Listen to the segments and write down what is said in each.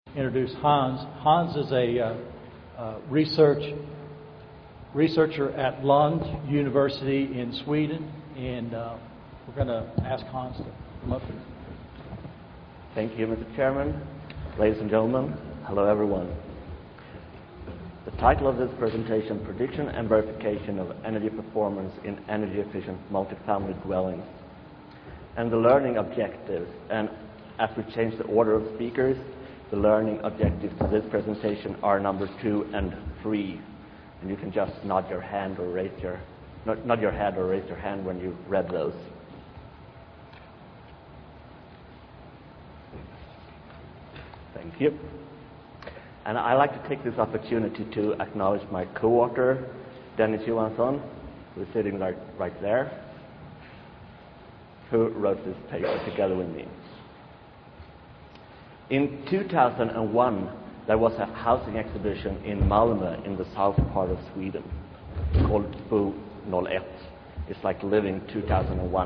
introduce Hans. Hans is a researcher at Lund University in Sweden, and we're going to ask Hans to come up here. Thank you, Mr. Chairman. Ladies and gentlemen, hello everyone. The title of this presentation, Prediction and Verification of Energy Performance in Energy-Efficient Multifamily Dwellings. And the learning objectives, and as we change the order of speakers, the learning objectives to this presentation are number 2 and 3. And you can just nod your hand or raise your hand when you read those. Thank you. And I'd like to take this opportunity to acknowledge my co-author, Dennis Johansson, who is sitting right there, who wrote this paper together with me. In 2001, there was a housing exhibition in Malmö in the south part of Sweden called Bo 01. It's like living 2001.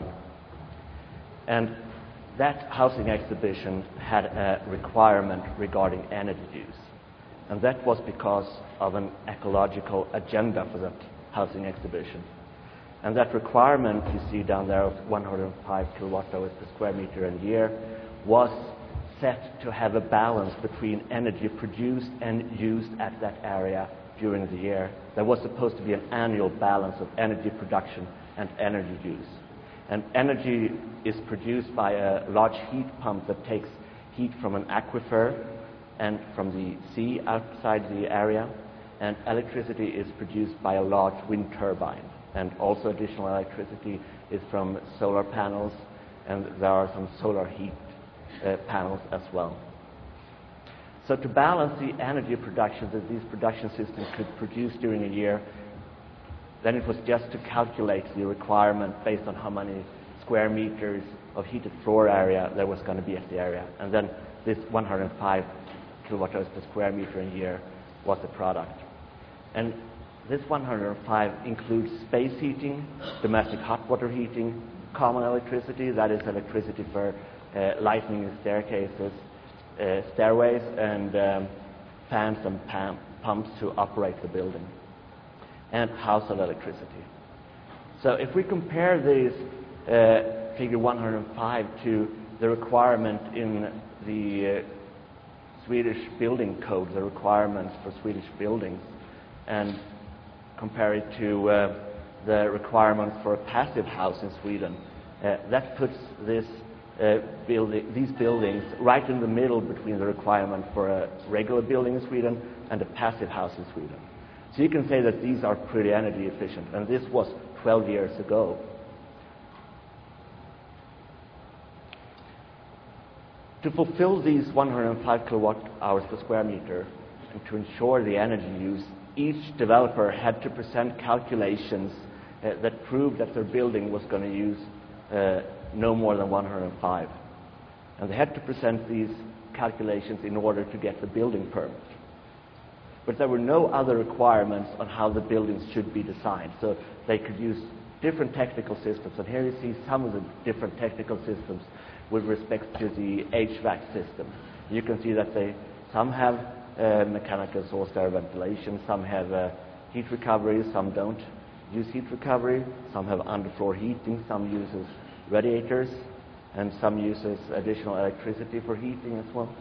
And that housing exhibition had a requirement regarding energy use. And that was because of an ecological agenda for that housing exhibition. And that requirement you see down there of 105 kilowatt hours per square meter a year was set to have a balance between energy produced and used at that area during the year. There was supposed to be an annual balance of energy production and energy use. And energy is produced by a large heat pump that takes heat from an aquifer and from the sea outside the area, and electricity is produced by a large wind turbine, and also additional electricity is from solar panels, and there are some solar heat panels as well. So to balance the energy production that these production systems could produce during a year, then it was just to calculate the requirement based on how many square meters of heated floor area there was going to be at the area, and then this 105 kilowatt hours per square meter a year was the product. And this 105 includes space heating, domestic hot water heating, common electricity, that is electricity for lighting in staircases, stairways, and fans and pumps to operate the building, and household electricity. So if we compare this figure 105 to the requirement in the Swedish building code, the requirements for Swedish buildings, and compare it to the requirements for a passive house in Sweden, that puts these buildings right in the middle between the requirement for a regular building in Sweden and a passive house in Sweden. So you can say that these are pretty energy efficient, and this was 12 years ago. To fulfill these 105 kilowatt hours per square meter and to ensure the energy use, each developer had to present calculations that proved that their building was going to use no more than 105. And they had to present these calculations in order to get the building permit. But there were no other requirements on how the buildings should be designed. So they could use different technical systems. And here you see some of the different technical systems with respect to the HVAC system. You can see that some have mechanical source air ventilation, some have heat recovery, some don't use heat recovery, some have underfloor heating, some uses radiators, and some uses additional electricity for heating as well.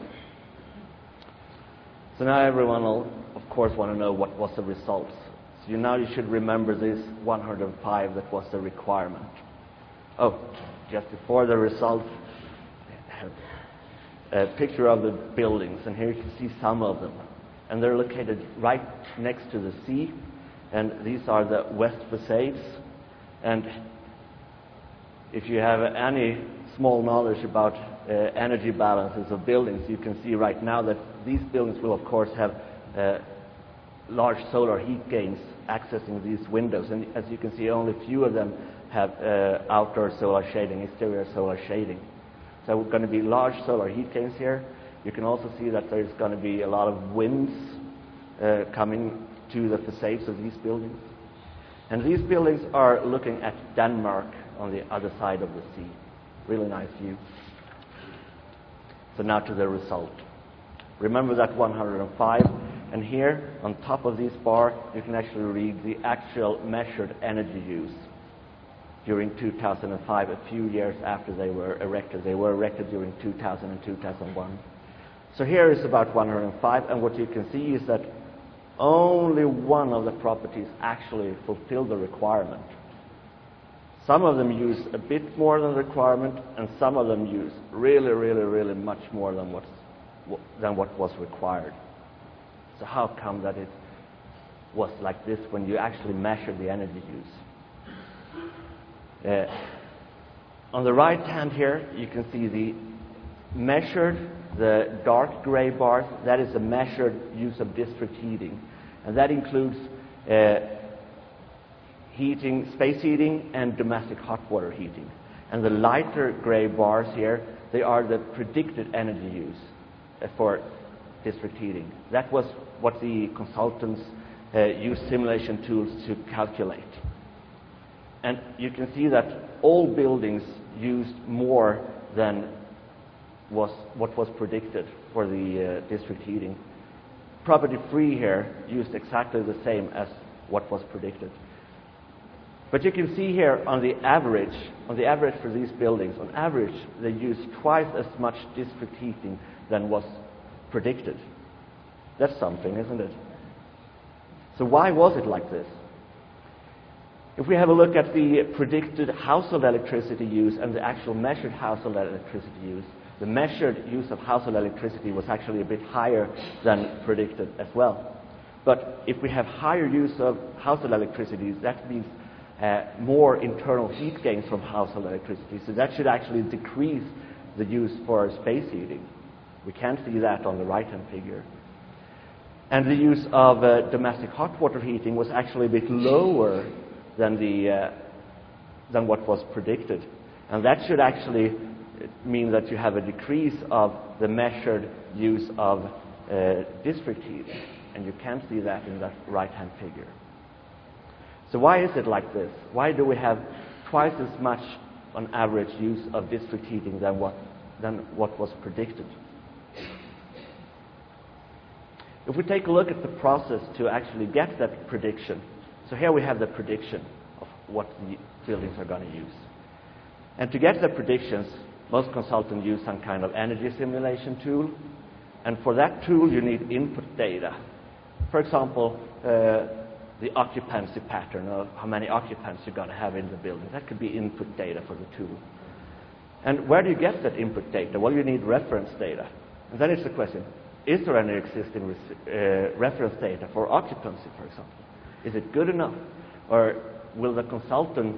So now everyone will, of course, want to know what was the results. So now you should remember this 105 that was the requirement. Oh, just before the results, a picture of the buildings, and here you can see some of them. And they're located right next to the sea, and these are the west facades. And if you have any small knowledge about energy balances of buildings, you can see right now that these buildings will, of course, have large solar heat gains accessing these windows. And as you can see, only a few of them have outdoor solar shading, exterior solar shading. So we're going to be large solar heat gains here. You can also see that there's going to be a lot of winds coming to the facades of these buildings. And these buildings are looking at Denmark on the other side of the sea. Really nice view. So now to the result. Remember that 105? And here, on top of this bar, you can actually read the actual measured energy use during 2005, a few years after they were erected. They were erected during 2000 and 2001. So here is about 105, and what you can see is that only one of the properties actually fulfill the requirement. Some of them use a bit more than the requirement, and some of them use really much more than what was required. So how come that it was like this when you actually measure the energy use? On the right hand here, you can see the dark gray bars. That is the measured use of district heating, and that includes heating, space heating, and domestic hot water heating. And the lighter gray bars here, they are the predicted energy use for district heating. That was what the consultants used simulation tools to calculate. And you can see that all buildings used more than what was predicted for the district heating. Property 3 here used exactly the same as what was predicted. But you can see here on the average for these buildings, on average, they use twice as much district heating than was predicted. That's something, isn't it? So why was it like this? If we have a look at the predicted household electricity use and the actual measured household electricity use, the measured use of household electricity was actually a bit higher than predicted as well. But if we have higher use of household electricity, that means more internal heat gains from household electricity. So that should actually decrease the use for space heating. We can't see that on the right-hand figure. And the use of domestic hot water heating was actually a bit lower than what was predicted. And that should actually mean that you have a decrease of the measured use of district heating. And you can't see that in that right-hand figure. So why is it like this? Why do we have twice as much on average use of district heating than what was predicted? If we take a look at the process to actually get that prediction, so here we have the prediction of what the buildings are going to use. And to get the predictions, most consultants use some kind of energy simulation tool. And for that tool, you need input data. For example, the occupancy pattern of how many occupants you're going to have in the building. That could be input data for the tool. And where do you get that input data? Well, you need reference data. And then it's the question, is there any existing reference data for occupancy, for example? Is it good enough? Or will the consultant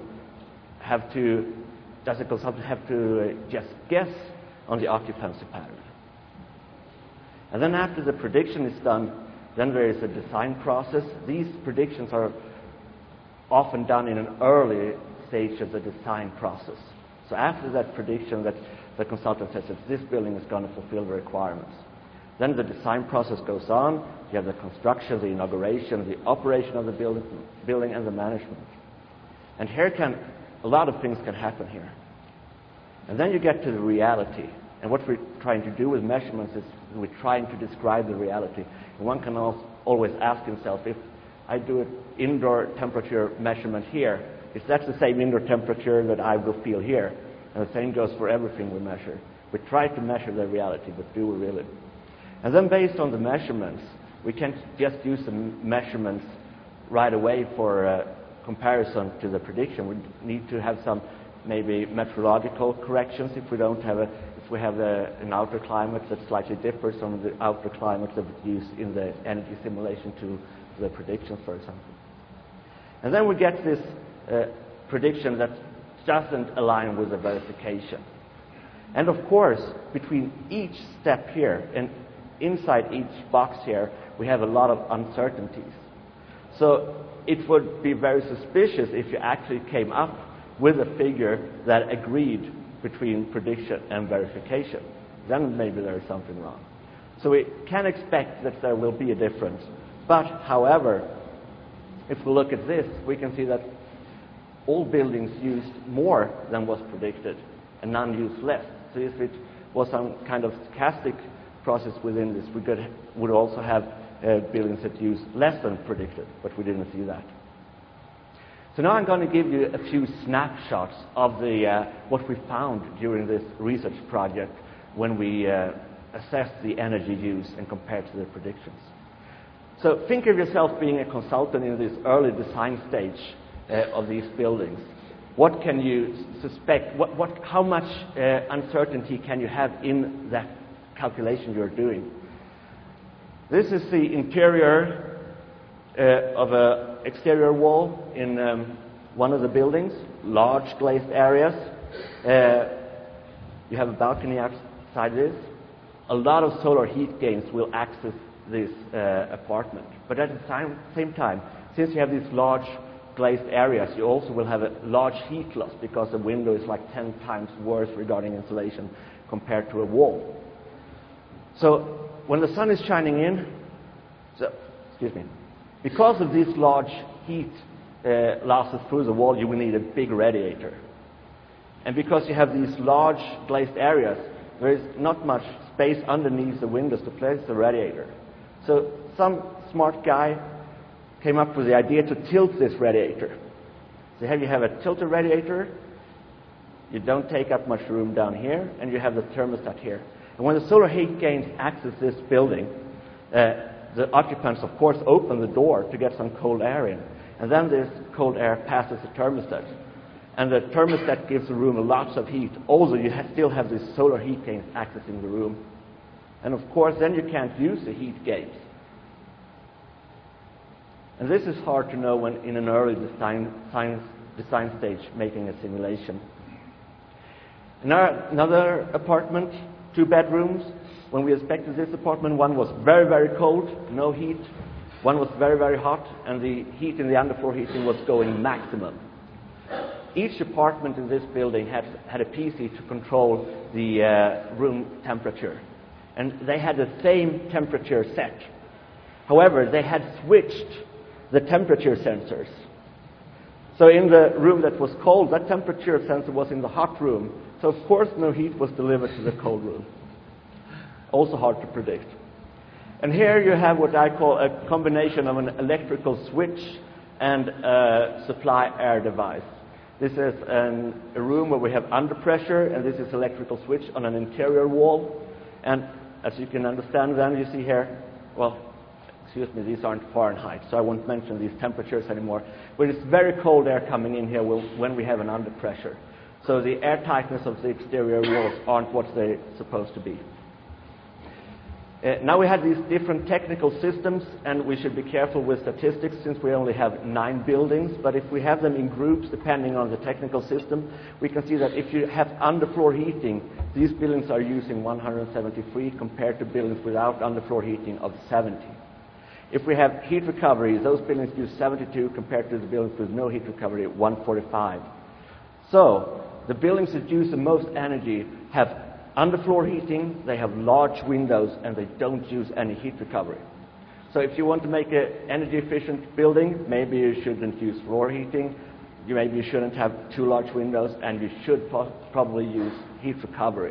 does the consultant have to just guess on the occupancy pattern? And then after the prediction is done, then there is a design process. These predictions are often done in an early stage of the design process. So after that prediction that the consultant says that this building is going to fulfill the requirements, then the design process goes on. You have the construction, the inauguration, the operation of the building and the management. And here a lot of things can happen here. And then you get to the reality. And what we're trying to do with measurements is we're trying to describe the reality. And one can always ask himself, if I do an indoor temperature measurement here, is that the same indoor temperature that I will feel here? And the same goes for everything we measure. We try to measure the reality, but do we really? And then based on the measurements, we can't just use the measurements right away for comparison to the prediction. We need to have some maybe meteorological corrections if we have an outer climate that slightly differs from the outer climate that we use in the energy simulation to the predictions, for example. And then we get this prediction that doesn't align with the verification. And of course, between each step here and inside each box here, we have a lot of uncertainties. So it would be very suspicious if you actually came up with a figure that agreed between prediction and verification. Then maybe there is something wrong. So we can expect that there will be a difference. But, however, if we look at this, we can see that all buildings used more than was predicted, and none used less. So if it was some kind of stochastic process within this, would also have buildings that use less than predicted, but we didn't see that. So now I'm going to give you a few snapshots of what we found during this research project when we assessed the energy use and compared to the predictions. So think of yourself being a consultant in this early design stage of these buildings. What can you suspect? How much uncertainty can you have in that calculation you're doing? This is the interior of an exterior wall in one of the buildings, large glazed areas. You have a balcony outside this. A lot of solar heat gains will access this apartment. But at the same time, since you have these large glazed areas, you also will have a large heat loss because the window is like 10 times worse regarding insulation compared to a wall. So when the sun is shining in, because of this large heat losses through the wall, you will need a big radiator. And because you have these large glazed areas, there is not much space underneath the windows to place the radiator. So some smart guy came up with the idea to tilt this radiator. So here you have a tilted radiator, you don't take up much room down here, and you have the thermostat here. And when the solar heat gains access this building, the occupants, of course, open the door to get some cold air in. And then this cold air passes the thermostat. And the thermostat gives the room lots of heat. Also, you still have this solar heat gains accessing the room. And of course, then you can't use the heat gains. And this is hard to know when in an early design stage making a simulation. Another apartment, 2 bedrooms. When we inspected this apartment, one was very, very cold, no heat. One was very, very hot, and the heat in the underfloor heating was going maximum. Each apartment in this building had a PC to control the room temperature. And they had the same temperature set. However, they had switched the temperature sensors. So in the room that was cold, that temperature sensor was in the hot room. So of course no heat was delivered to the cold room. Also hard to predict. And here you have what I call a combination of an electrical switch and a supply air device. This is a room where we have under pressure, and this is electrical switch on an interior wall. And as you can understand then, you see here, well, excuse me, these aren't Fahrenheit, so I won't mention these temperatures anymore. But it's very cold air coming in here when we have an under pressure. So the air tightness of the exterior walls aren't what they're supposed to be. Now we have these different technical systems, and we should be careful with statistics since we only have 9 buildings. But if we have them in groups, depending on the technical system, we can see that if you have underfloor heating, these buildings are using 173 compared to buildings without underfloor heating of 70. If we have heat recovery, those buildings use 72 compared to the buildings with no heat recovery, 145. So the buildings that use the most energy have underfloor heating, they have large windows, and they don't use any heat recovery. So if you want to make an energy efficient building, maybe you shouldn't use floor heating, maybe you shouldn't have 2 large windows, and you should probably use heat recovery.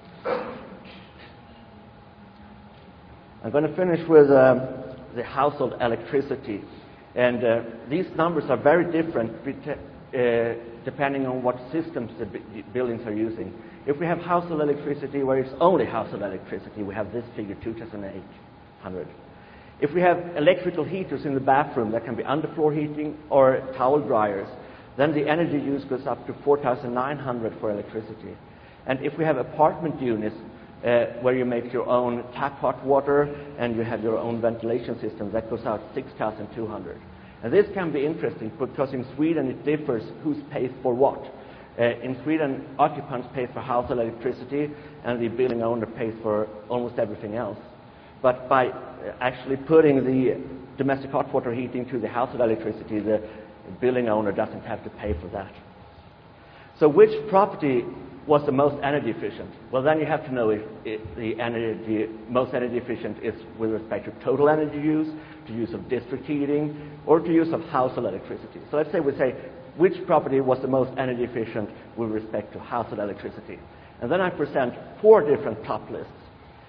I'm going to finish with the household electricity. And these numbers are very different depending on what systems the buildings are using. If we have household electricity where it's only household electricity, we have this figure, 2,800. If we have electrical heaters in the bathroom that can be underfloor heating or towel dryers, then the energy use goes up to 4,900 for electricity. And if we have apartment units where you make your own tap hot water and you have your own ventilation system, that goes out 6,200. And this can be interesting because in Sweden it differs who pays for what. In Sweden, occupants pay for household electricity and the building owner pays for almost everything else. But by actually putting the domestic hot water heating to the household electricity, the building owner doesn't have to pay for that. So which property was the most energy efficient? Well, then you have to know if the most energy efficient is with respect to total energy use, to use of district heating, or to use of household electricity. So let's say we say which property was the most energy efficient with respect to household electricity. And then I present 4 different top lists.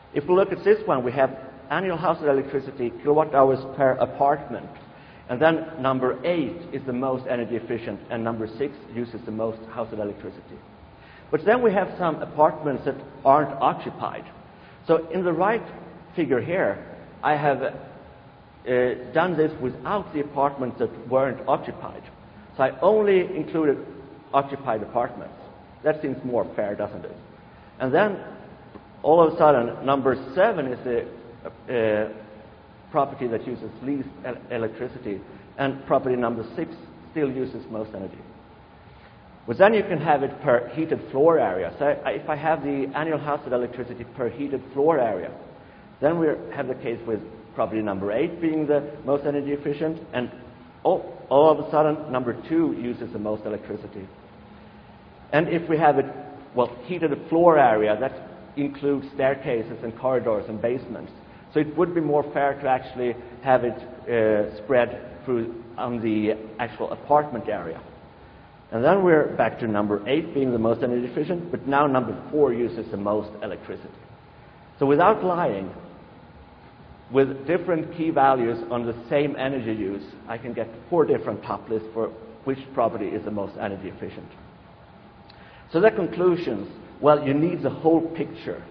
If we look at this one, we have annual household electricity, kilowatt hours per apartment. And then number 8 is the most energy efficient, and number 6 uses the most household electricity. But then we have some apartments that aren't occupied. So in the right figure here, I have done this without the apartments that weren't occupied. So I only included occupied apartments. That seems more fair, doesn't it? And then all of a sudden, number 7 is the property that uses least electricity, and property number 6 still uses most energy. But then you can have it per heated floor area. So if I have the annual household electricity per heated floor area, then we have the case with property number 8 being the most energy efficient, and all of a sudden number 2 uses the most electricity. And if we have it, well, heated floor area, that includes staircases and corridors and basements. So it would be more fair to actually have it spread through on the actual apartment area. And then we're back to number 8 being the most energy efficient, but now number 4 uses the most electricity. So without lying, with different key values on the same energy use, I can get 4 different top lists for which property is the most energy efficient. So the conclusions, well, you need the whole picture.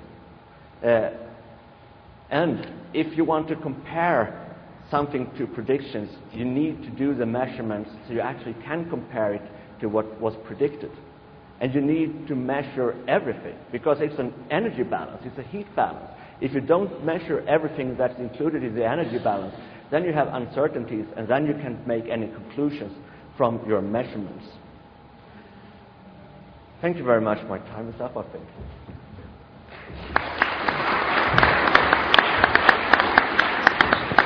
And if you want to compare something to predictions, you need to do the measurements so you actually can compare it to what was predicted. And you need to measure everything, because it's an energy balance, it's a heat balance. If you don't measure everything that's included in the energy balance, then you have uncertainties, and then you can't make any conclusions from your measurements. Thank you very much. My time is up, I think.